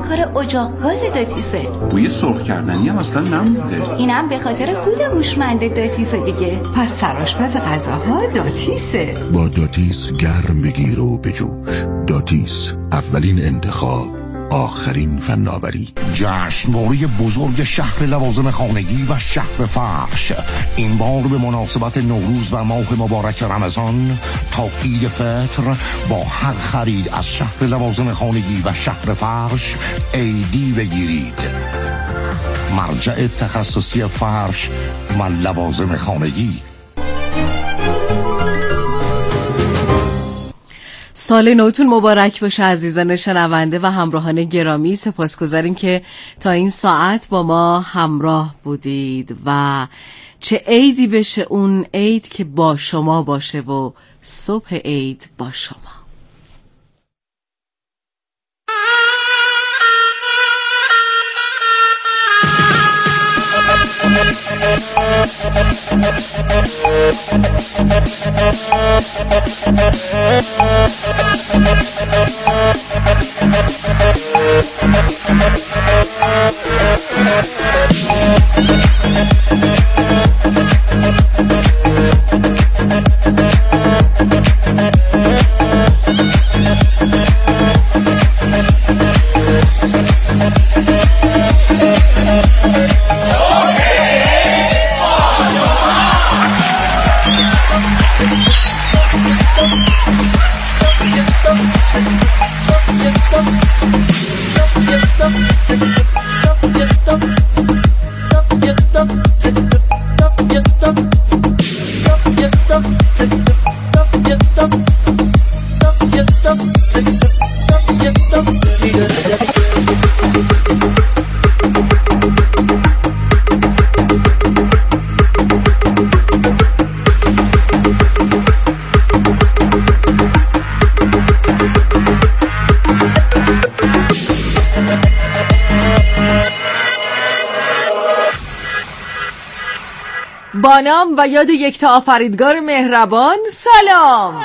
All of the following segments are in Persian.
کار اجاق گاز داتیسه. بوی سرخ کردنی هم اصلا نمونده. اینم به خاطر کود هوشمند داتیسه دیگه. پس سرآشپز غذاها داتیسه. با داتیس گرم بگیر و بجوش. داتیس، اولین انتخاب، آخرین فناوری. جشنواره بزرگ شهر لوازم خانگی و شهر فرش این بار به مناسبت نوروز و ماه مبارک رمضان تا عید فطر با هر خرید از شهر لوازم خانگی و شهر فرش ایدی بگیرید. مرجع تخصصی فرش و لوازم خانگی. سال نوتون مبارک باشه عزیزان شنونده و همراهان گرامی. سپاسگزاریم که تا این ساعت با ما همراه بودید و چه عیدی بشه اون عید که با شما باشه و صبح عید با شما. با نام و یاد یکتا آفریدگار مهربان سلام.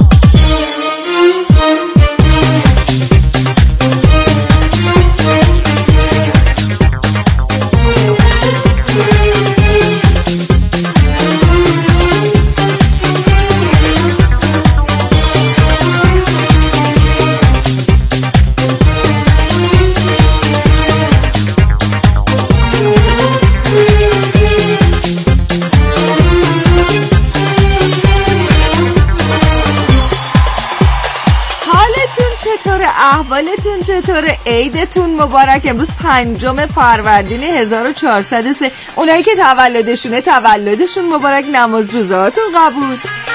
احوالتون چطوره؟ عیدتون مبارک. امروز 5 فروردین 1403. اونایی که تولدشونه تولدشون مبارک. نماز روزهاتون قبول.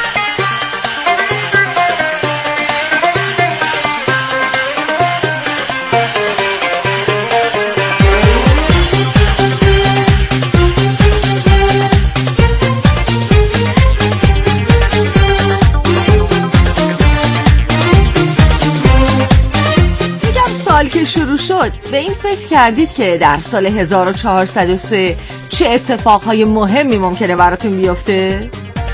سال که شروع شد به این فکر کردید که در سال 1403 چه اتفاقهای مهمی ممکنه براتون بیفته؟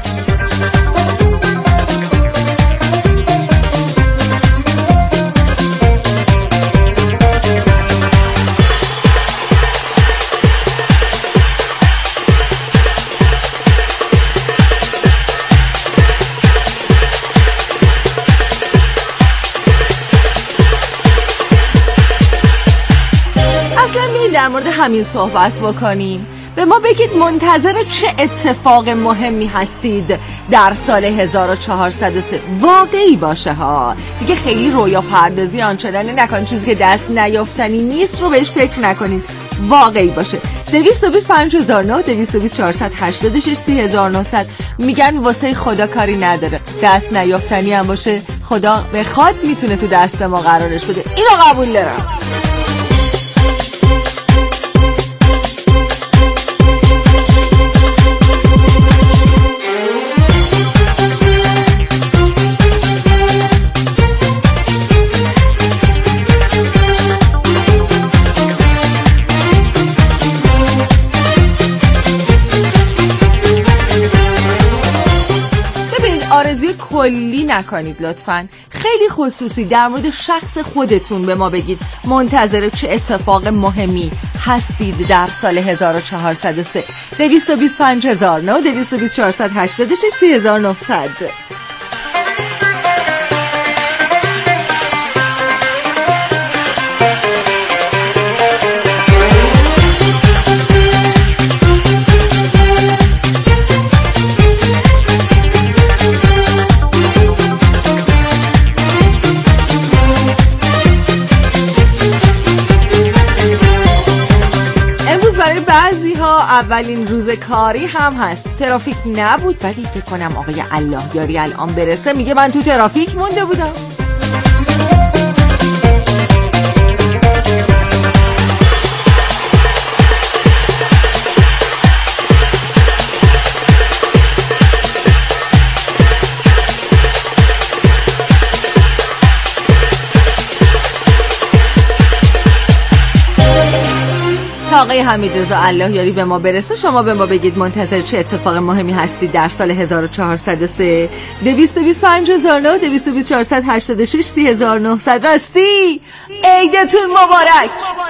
در مورد همین صحبت بکنیم. به ما بگید منتظر چه اتفاق مهمی هستید در سال 1403. واقعی باشه ها دیگه، خیلی رویا پردازی آنچنانی نکنید، چیزی که دست نیافتنی نیست رو بهش فکر نکنید، واقعی باشه. 225,009 224 486 30900 میگن واسه خدا کاری نداره، دست نیافتنی هم باشه خدا بخواد میتونه تو دست ما قرارش بده. اینو قبول دارم. کلی نکنید لطفاً. خیلی خصوصی در مورد شخص خودتون به ما بگید منتظر چه اتفاق مهمی هستید در سال 1403. 225009 220486 3900. بعضی ها اولین روز کاری هم هست. ترافیک نبود ولی فکر کنم آقای الله یاری الان برسه میگه من تو ترافیک مونده بودم. آقای حمیدرضا الله یاری به ما برسه شما به ما بگید منتظر چه اتفاق مهمی هستید در سال 1403. 225009 220486 3900. راستی عیدتون مبارک.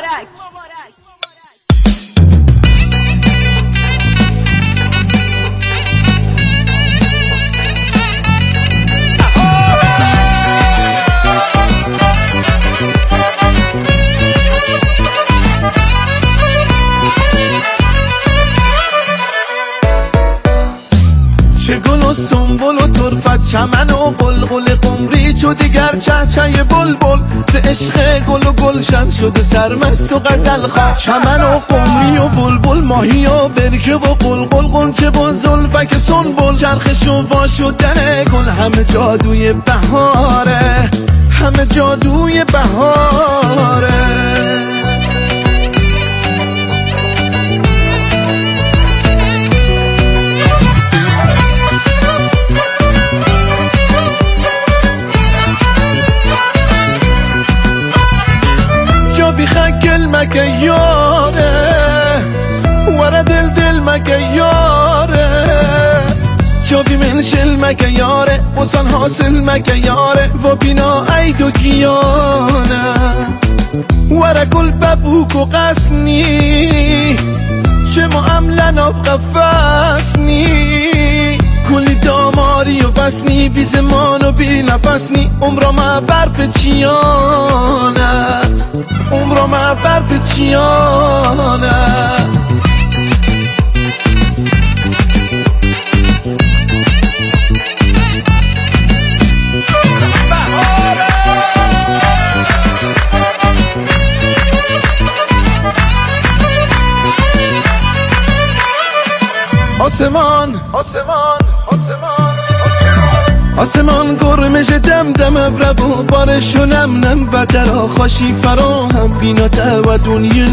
سنبول و طرفت چمن و قلقل قمری چو دیگر چهچه بلبل ز عشق گل و گلشن شده سرمست و غزل خواه. چمن و قمری و بلبل ماهی و برکه و قلقل قنچه و زلفک سنبل چرخش و وا شدن گل همه جادوی بهاره، همه جادوی بهاره. خگل مگه یاره ورا دل مگه یاره جاوی منشل مگه یاره بسان حاصل مگه یاره و بینا ایدو گیانه ورا گل ببوک و قسنی چه معاملن آب قفصنی کلی داماری و وسنی بی زمان و بی نفسنی عمرا ما برف چیانه عمرا ما برف چیانه. آسمان آسمان آسمان آسمان گرمش دم دم ابرو بارشو نم نم و درا خاشی فراهم بیناته و دنیا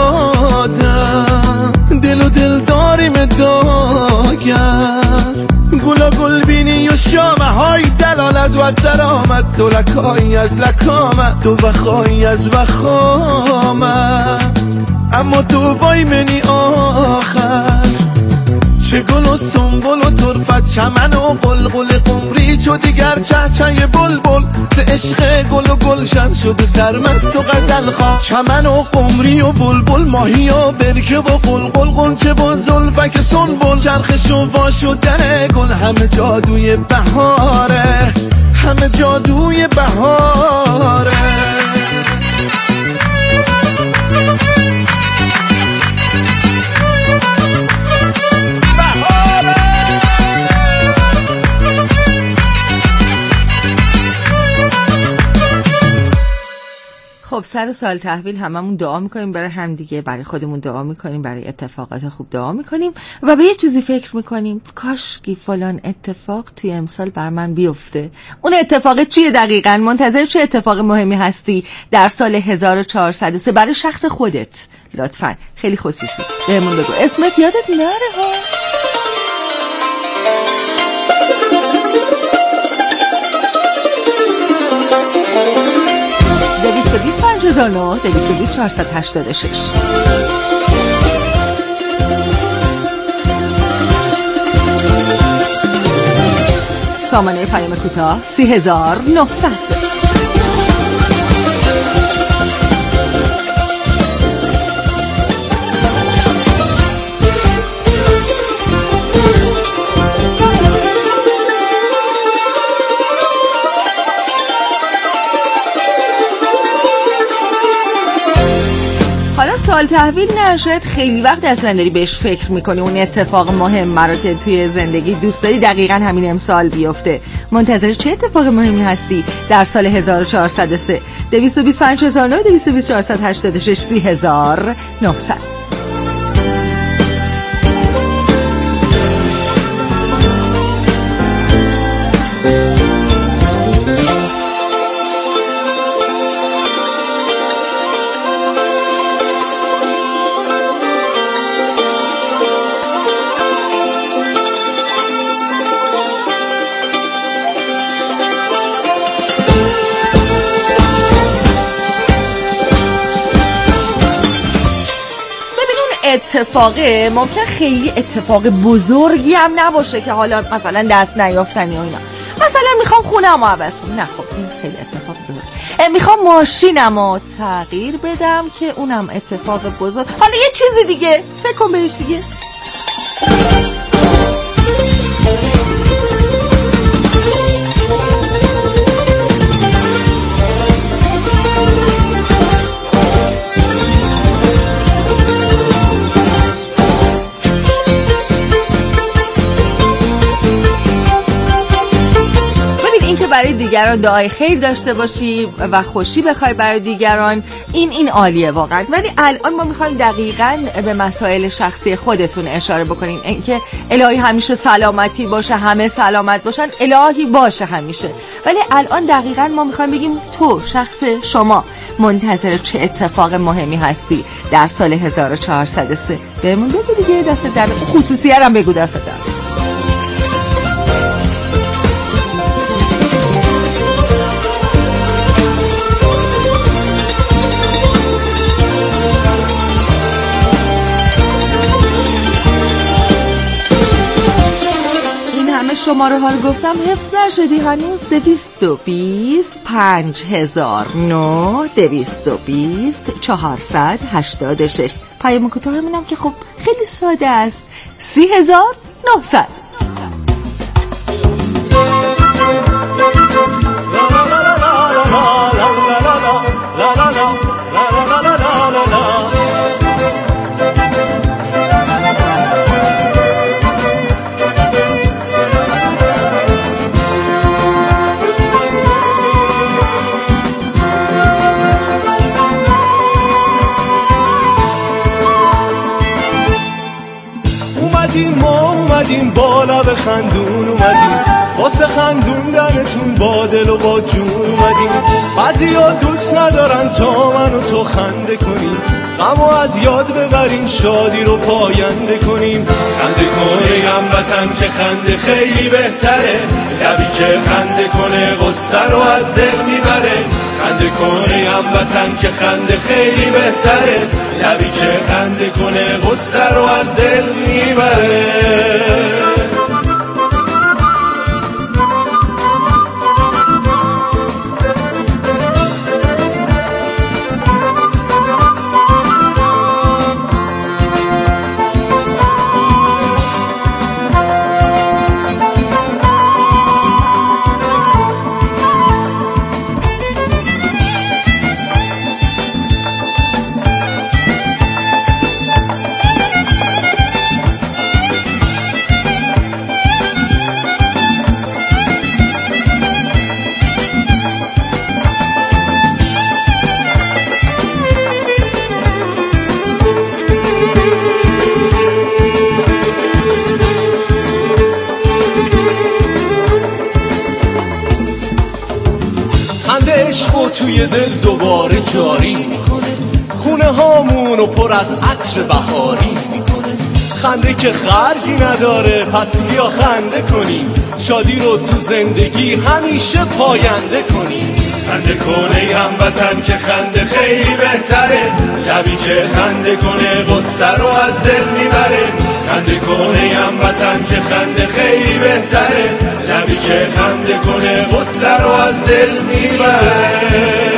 نادم دل و دل داریم داگر گلا گل بینی و شامه های دلال از و در آمد دو لکایی از لکامه دو وخایی از وخامه اما تو وای منی آخر چه گل و سنبول و طرفت چمن و قلقل قمری چو دیگر چهچه بلبل ز عشق گل و گلشن شده سرمست و غزل خواه. چمن و قمری و بلبل ماهی و برکه و قلقل قنچه و زلفک سنبل چرخش و وا شدن گل همه جادوی بهاره، همه جادوی بهاره. خب سر سال تحویل هممون دعا میکنیم برای همدیگه، برای خودمون دعا میکنیم، برای اتفاقات خوب دعا میکنیم و به یه چیزی فکر میکنیم کاشکی فلان اتفاق توی امسال بر من بیفته. اون اتفاق چیه دقیقاً؟ منتظر چه اتفاق مهمی هستی در سال 1403 برای شخص خودت؟ لطفاً خیلی خصوصی بهمون بگو، اسمت یادت نره ها. 225 220 486. سامانه پیام کوتاه 3900. سال تحویل نه، شاید خیلی وقت اصلا داری بهش فکر میکنی اون اتفاق مهم رو که توی زندگی دوست داری دقیقاً همین امسال بیفته. منتظر چه اتفاق مهمی هستی در سال 1403؟ 225009 222486 3900. اتفاقه ممکن خیلی اتفاق بزرگی هم نباشه که حالا مثلا دست نیافتنی و اینا. مثلا میخوام خونه‌مو عوض کنم، نه خب این خیلی اتفاق بزرگ. میخوام ماشینمو تغییر بدم که اونم اتفاق بزرگ. حالا یه چیزی دیگه فکر کن بهش دیگه. برای دیگران دعای خیر داشته باشی و خوشی بخوای برای دیگران، این عالیه واقعا. ولی الان ما میخوایم دقیقاً به مسائل شخصی خودتون اشاره بکنین، اینکه الهی همیشه سلامتی باشه، همه سلامت باشن، الهی باشه همیشه. ولی الان دقیقاً ما میخوایم بگیم تو شخص شما منتظر چه اتفاق مهمی هستی در سال 1403. بهمون بگو دیگه، دست در خصوصیه هم بگو، دست در. شماره ها رو گفتم حفظ نشدی هنوز. 220 5009 220 486. پیام کوتاه همینم که خب خیلی ساده است، 3900. اومدیم بالا به خندون، اومدیم واسه خندوندنتون با دل و با جون اومدیم. بعضیا دوست ندارن تا من و تو خنده کنیم، غمو از یاد ببریم، شادی رو پاینده کنیم. خنده کنه هموطن که خنده خیلی بهتره، لبی که خنده کنه غصه رو از دل میبره. خنده کنه هموطن که خنده خیلی بهتره، لبی که خنده کنه غصه رو از دل میبره. توی دل دوباره جاری میکنه، خونه هامونو پر از عطر بهاری میکنه. خنده که خرجی نداره، پس بیا خنده کنیم، شادی رو تو زندگی همیشه پاینده کنیم. خنده کنه هموطن که خنده خیلی بهتره، لبی که خنده کنه غصه رو از دل میبره. خنده کنه هموطن که خنده خیلی بهتره، لبی که خنده کنه غصه رو از دل میبره.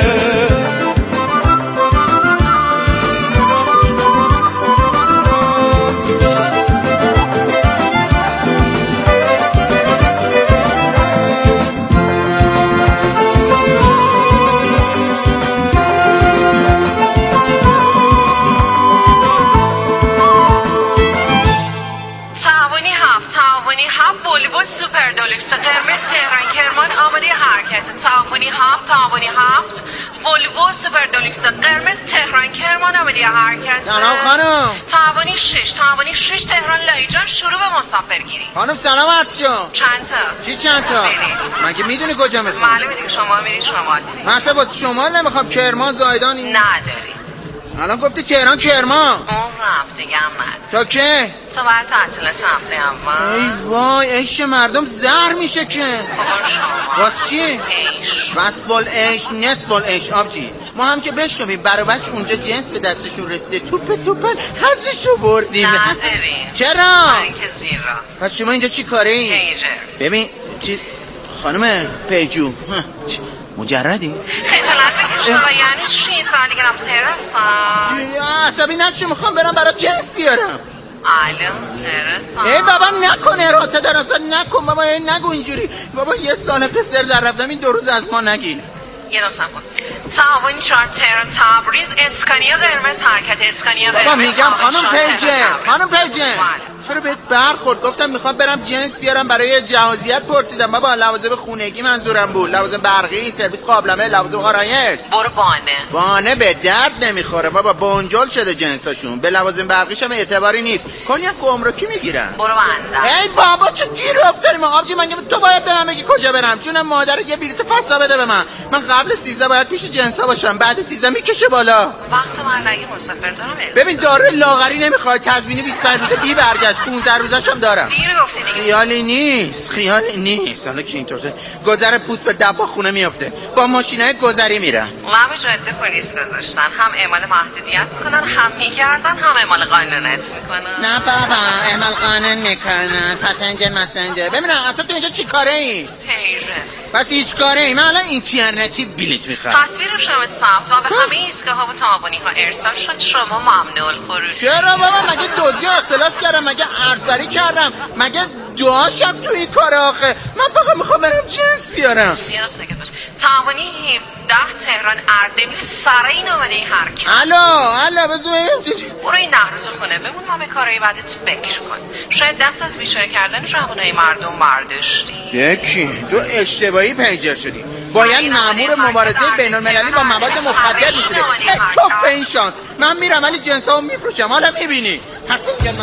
والوو سوپر دولکس قرمز تهران کرمان آماده حرکت. تعاونی 7 والوو سوپر دولکس قرمز تهران کرمان آماده حرکت. سلام خانم. تعاونی 6 تهران لایجان شروع به مسافرگیری. خانم سلامت شو. چند تا؟ چی چند تا؟ مگه میدونی کجا میخوام؟ معلومه دیگه شما میری شمال. من اصلا واسه شمال نمیخوام، کرمان زایدانی نداری. الان گفتی تهران کرمان. اون رفت دیگه هم ند. تا که؟ تا بر تعطیلات هفته اول. ای وای عیش مردم زهر میشه که. خب شما واسه چی؟ عیش. وصفال عیش نصفال عیش آبجی. ما هم که بشنویم برای بچه اونجا جنس به دستشون رسیده توپن حزشو بردیم. نداریم. چرا؟ من که زیر را. پس شما اینجا چی کاره ای؟ پیجر. ببین چی خانم پیجو مجردی؟ خجالت بکش آقا، یعنی چی؟ سالی گرم ترسم عصبی نچه، میخوام برم برای جنس بیارم. الان ترسم. ای بابا نکن حراست نکن بابا، نگو اینجوری بابا. یه سال قصر در رفتم، این 2 روز از ما نگیر. یه دو سم کن. تعاون 4 تهران تبریز اسکانیا قرمز حرکت. اسکانیا قرمز. بابا میگم خانم پیجه بله. چرا بهت برخورد؟ گفتم میخوام برم جنس بیارم برای جهازیت پرسیدم بابا. لوازم خونگی منظورم بود، لوازم برقی، سرویس قابلمه، لوازم آرایش. برو بانه به درد نمیخوره بابا، بنجل شده جنساشون. به لوازم برقیش هم اعتباری نیست. کنیاک گمرکی میگیرن. برو بندر. ای بابا چه گیر افتادیم آبجی. من تو باید به من بگی کجا برم. جونم مادر یه بلیط فسا بده به من قبل 13 باید پیش جنسا باشم، بعد 13 میکشه بالا. وقت من نگه مسافر دارم. ببین داره لاغری نمیخواد، تضمینی 25 روزه بی برگشت، 15 روزش هم دارم. دیر گفتی دیگه. خیالی نیست حالا که اینطوره گذر پوست به دبا خونه میافته. با ماشینای گذری میرن. لب جاده پلیس گذاشتن، هم اعمال محدودیت میکنن، هم میگردن، هم اعمال قانونیت میکنن. نه بابا اعمال قانون میکنن. پسنجر ببینم اصلا تو اینجا چی کاره ای؟ پیجه. بس هیچ کاره ای؟ من الان اینترنتی بلیط میخوام. تصویر شما ثبت و به همه ایستگاه‌ها و تعاونی ها ارسال شد. شما ممنوع الخروج. چرا بابا؟ مگه دزدی و اختلاس کردم؟ مگه ارزبری کردم؟ مگه دعاشم تو این کار آخه؟ من فقط میخوام برم جنس بیارم. تعاونی 17 تهران اردبیل سرین آمده حرکت. الو بزو برو این 10 روز خونه بمون، ما به کارهای بعدت فکر کن. شاید دست از بیچاره کردن جوانای مردم برداشتی. یکی تو اشتباهی پیجر شدی. باید مأمور مبارزه بین‌المللی با مواد مخدر میشده. توف به این شانس. من میرم ولی جنسامو میفروشم. حالا میبینی. پسنجر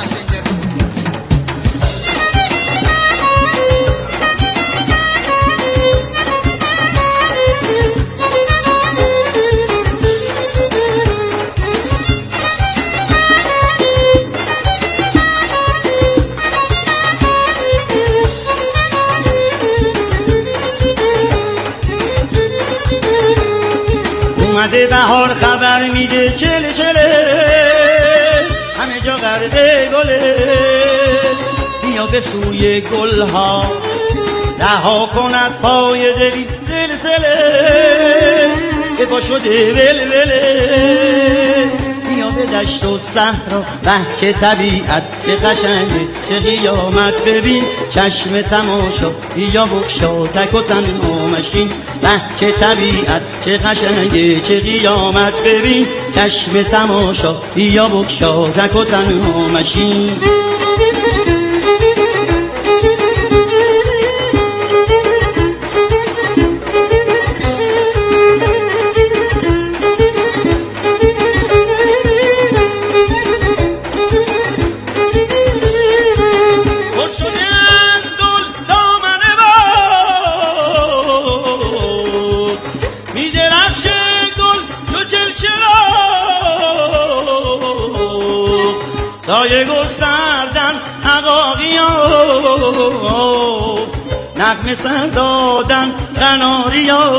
اومده بهار خبر میده چله همه جا غرقه گله. بیا به سوی گلها رها کند پای دلی زلزله. به پا شده ولوله. بیا به دشت و صحرا بهچه طبیعت که قشنگه که قیامت ببین چشم تماشا. بیا بکشا تک و تنها مشین بهچه طبیعت که قشنگه چه قیامت ببین چشم تماشا. بیا بکشا تک و تنها مشین. سایه گستردن عقاقیا نغمه سر دادن قناریا.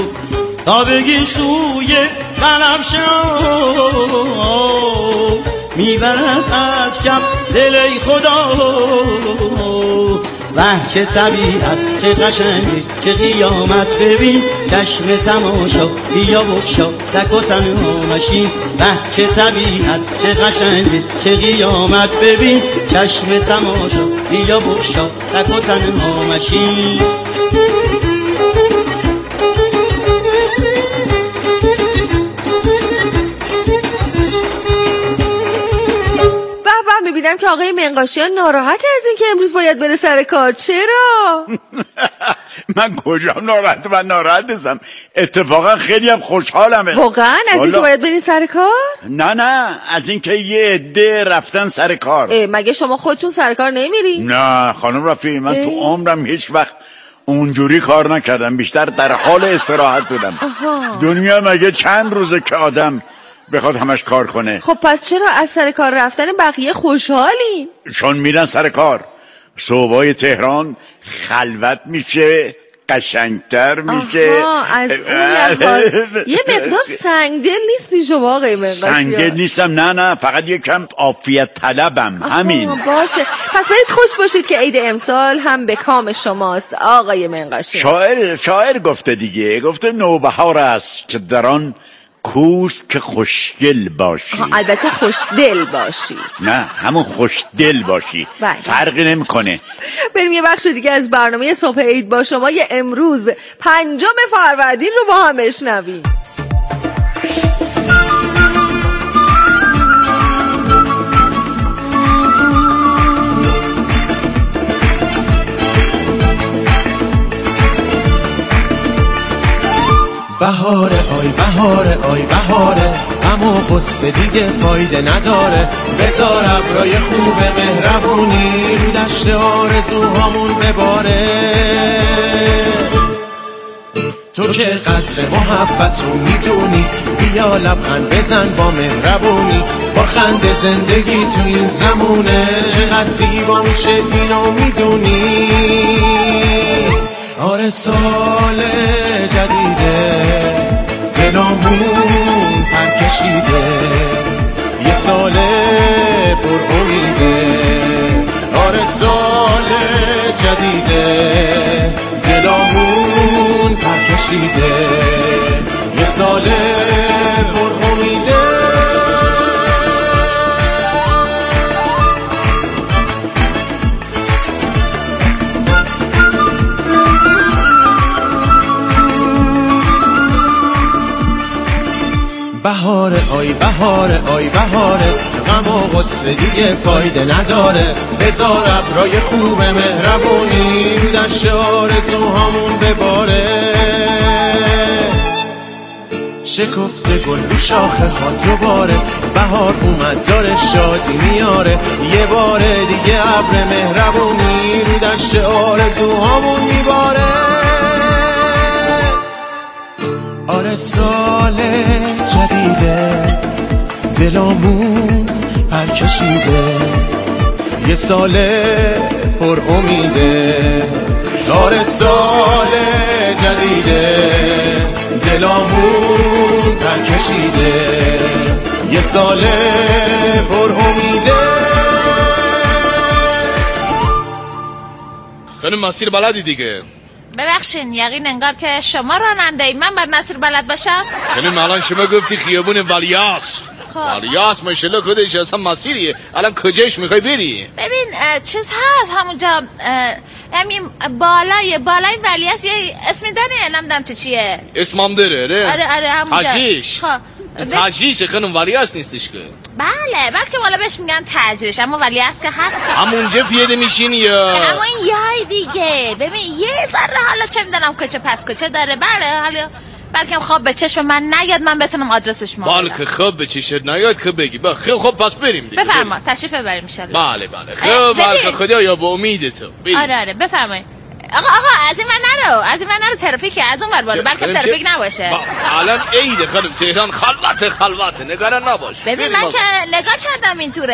تا بگی سوی بنفشه میبرد از کف دل ای خدا. وه چه طبیعت چه قشنگه که قیامت ببین چشم تماشا بیا بکشا تک و تنها مشین. وه چه طبیعت چه قشنگه که قیامت ببین چشم تماشا بیا بکشا تک و تنها مشین. میبینم که آقای منقاشیان ناراحت از این که امروز باید بره سر کار. چرا؟ من کجا ناراحت نیستم، اتفاقا خیلی هم خوشحالمه. واقعا از این که باید برین سر کار؟ نه از این که یه عده رفتن سر کار. مگه شما خودتون سر کار نمیری؟ نه خانم رفیعی، من تو عمرم هیچ وقت اونجوری کار نکردم، بیشتر در حال استراحت بودم. دنیا مگه چند روزه که آدم بخواد همش کار کنه؟ خب پس چرا از سر کار رفتن بقیه خوشحالین؟ چون میرن سر کار. صبحای تهران خلوت میشه، قشنگتر میشه. از اون لحاظ یه مقدار سنگدل نیستی شما آقای منقاشیان؟ سنگدل نیستم، نه فقط یکم عافیت طلبم، همین. باشه پس برید خوش باشید که عید امسال هم به کام شماست آقای منقاشیان. شاعر گفته دیگه، گفته نوبهار است که در آن کوش که خوشگل باشی. البته خوشدل باشی. نه همون خوشدل باشی. فرقی نمیکنه. بریم یه بخش دیگه از برنامه صبح عید با شما یه امروز 5 فروردین رو با هم بشنویم. بهاره آی بهاره آی بهاره، غم و غصه دیگه فایده نداره. بذار ابرای خوب مهربونی رو دشت آرزوهامون بباره. تو که قدر محبتو میدونی، بیا لبخند بزن با مهربونی. با خنده زندگی تو این زمونه چقدر زیبا میشه اینو میدونی. آره سال جدیده دلامون پر کشیده، یه سال پر امیده. آره سال جدیده دلامون پر کشیده، یه سال پر امیده. بهاره آی بهاره آی بهاره، غم و غصه دیگه فایده نداره. بذار ابرای خوب مهربونی رو دشت آرزوهامون بباره. شکفته گل رو شاخه ها دوباره، بهار اومد داره شادی میاره. یه بار دیگه ابر مهربونی رو دشت آرزوهامون میباره. آره سال جدیده دلامون پر کشیده، یه سال پر امیده. آره سال جدیده دلامون پر کشیده، یه سال پر امیده. خیلی مسیر بلدی دیگه. ببخشین یقین انگار که شما راننده ای، من باید مسیر بلد باشم. خیلی الان شما گفتی خیابون ولیعصر. ولیعصر ماشاءالله خودش اصلا مسیریه. الان کجاش میخوای بری؟ ببین چیز هست همونجا، همین بالای ولیعصر یه اسمی داره، نمیدونم چیه. اسمم داره؟ آره همونجا. تجریش. تجریش خانم ولیعصر نیستش که. بله بلکه والا بهش میگن تجریش، اما ولیعصر که هست. همونجا پیاده میشینی یا؟ اما این یای دیگه. ببین یه ذره حالا چه میدونم کجا پس کجا داره. بله حالا بلکه خواب به چشم من نیاد، من بتونم آدرسش ما. بلکه خواب به چشم نیاد که بگی. خب پس بریم دیگه. بفرما تشریف ببریم ان شاء الله. بله خب بلکه خدا یا با امید تو. آره بفرمایید. آقا از این من نرو ترافیک از اون ور برو، بلکه ترافیک نباشه. الان عید خانم، تهران خلوته نگران نباش. ببین من که نگاه کردم اینطوره.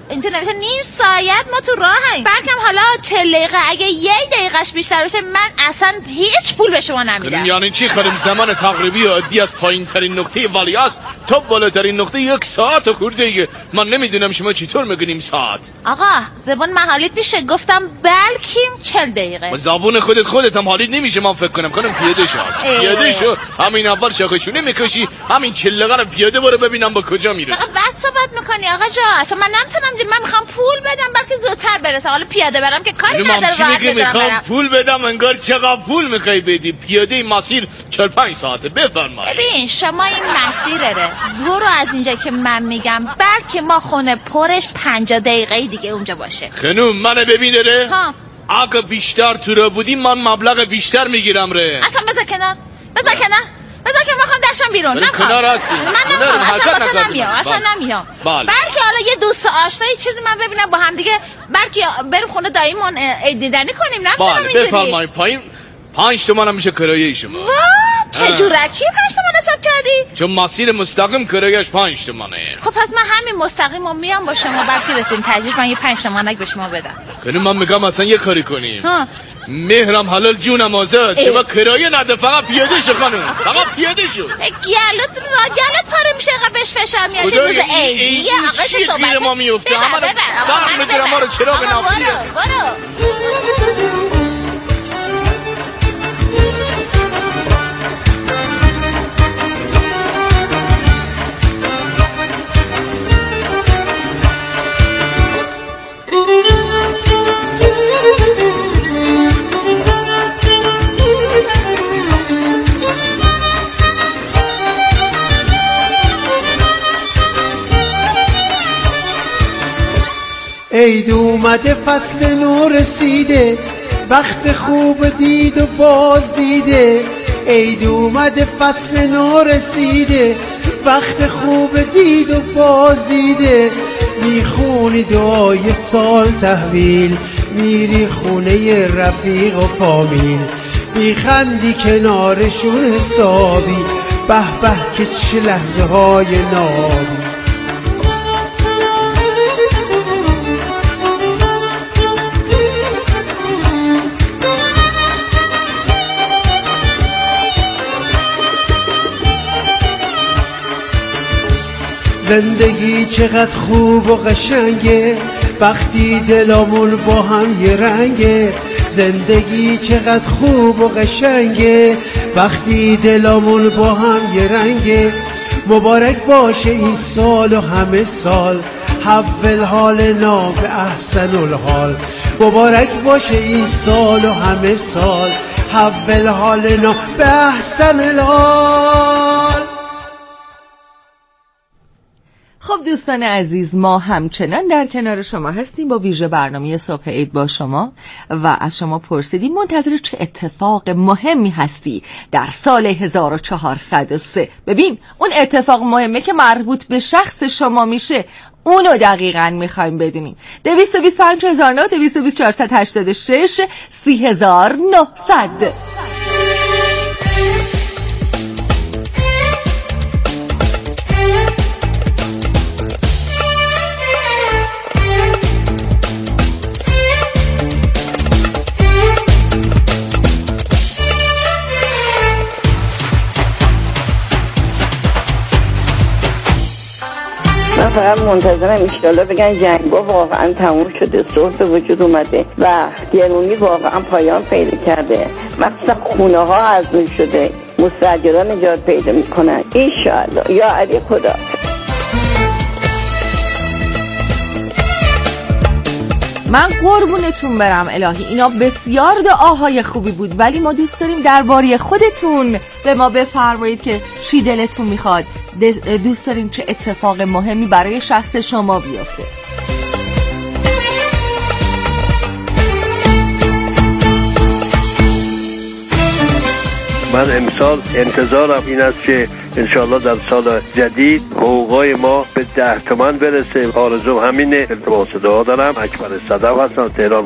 اینجا نمیشه نیم ساعت ما تو راهیم. بلکم حالا 40 دقیقه اگه 1 دقیقهش بیشتر بشه من اصلا هیچ پول به شما نمیدم. یعنی چی خانم؟ زمان تقریبی عادی از پایین ترین نقطه والیاس تا بالاترین نقطه 1 ساعت خورده دیگه. من نمیدونم شما چطور میگین ساعت. آقا زبان محالیت میشه، گفتم بلکیم 40 دقیقه. زبون خودت هم حالیت نمیشه. من فکر کنم پیاده شو. پیاده شو. همین اول شاخشونه میکشی، همین 40 دقیقه رو پیاده برو ببینم با کجا میرسی. آقا بعد صحبت میکنی آقا جا. اصلا من نمیتونم من میخوام پول بدم بلکه زودتر برسم. حالا پیاده برم که کاری نداره. من چی میخوام پول بدم؟ انگار چقدر پول میخوای بدی؟ پیاده مسیر 45 ساعته. بفرمایید. ببین شما این مسیره برو از اینجا که من میگم، بلکه ما خونه پرش 50 دقیقه دیگه اونجا باشه. خانوم منو ببین ره. ها اگه بیشتر تو را بودی من مبلغ بیشتر میگیرم ره. اصلا بذار کنار که میخوام داشتم بیرون. نمیخوام کنار هستی. من نمیخوام اصلا نمیام. بلکه حالا یه دوست آشنایی چیزی من ببینم با هم دیگه، بلکه بریم خونه داییمون عید دیدنی کنیم. نمیتونم اینجوری. بفرمایید. پایین 5 تومن هم میشه کرایه شما. چه جورکی 5 تومن حساب کردی؟ چون مسیر مستقیم کرایه‌اش 5 تومنه. خب پس من همین مستقیمم میام با شما، بلکه رسیم تجهیز من یه 5 تومنک به شما بدم. خیلی من میگم اصلا یه کاری کنیم. مهرم حلال جونم آزاد. شما کرایه نده، فقط پیاده شو خانم. فقط پیاده شو. گلت پاره میشه، قبش فشار میاد. چه روز عیدیه آقا چه صحبت ما میفته. همه برم میگیرم ما رو چراغ نافیه. برو عید اومده فصل نور رسیده، وقت خوب دید و باز دیده. عید اومده فصل نور رسیده، وقت خوب دید و باز دیده. میخونی دعای سال تحویل، میری خونه رفیق و فامیل، میخندی کنارشون حسابی. به به که چه لحظه های نابی. زندگی چقدر خوب و قشنگه وقتی دلامون با هم یه رنگه. زندگی چقدر خوب و قشنگه وقتی دلامون با هم یه رنگه. مبارک باشه این سال و همه سال، حول حالنا به احسن الحال. مبارک باشه این سال و همه سال، حول حالنا به احسن الحال. خب دوستان عزیز، ما همچنان در کنار شما هستیم با ویژه برنامه صبح عید با شما و از شما پرسیدیم منتظر چه اتفاق مهمی هستی در سال 1403. ببین اون اتفاق مهمه که مربوط به شخص شما میشه، اونو دقیقاً میخوایم بدونیم. 225009 222486 30900. من فقط منتظرم ایشالا بگن جنگا واقعا تموم شده، صلح به وجود اومده و گرونی واقعا پایان پیدا کرده، مخصوصا خونه ها ارزون شده، مستاجران نجات پیدا میکنن ایشالا. یا علی خدا. من قربونتون برم الهی، اینا بسیار دعاهای خوبی بود، ولی ما دوست داریم درباره خودتون به ما بفرمایید که چی دلتون میخواد. دوست داریم چه اتفاق مهمی برای شخص شما بیفته. من امسال انتظارم این است که انشاءالله در سال جدید حقوقای ما به 10 تومن برسه. آرزو همینه. با صدا دارم. اکبر صدف هستم، تهران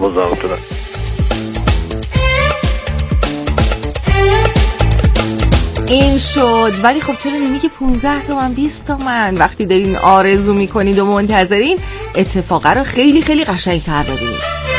این شد. ولی خب چرا نمیگه 15 تومن 20 تومن؟ وقتی دارین آرزو میکنید و منتظرین اتفاقه رو خیلی خیلی قشنگ‌تر ببینید.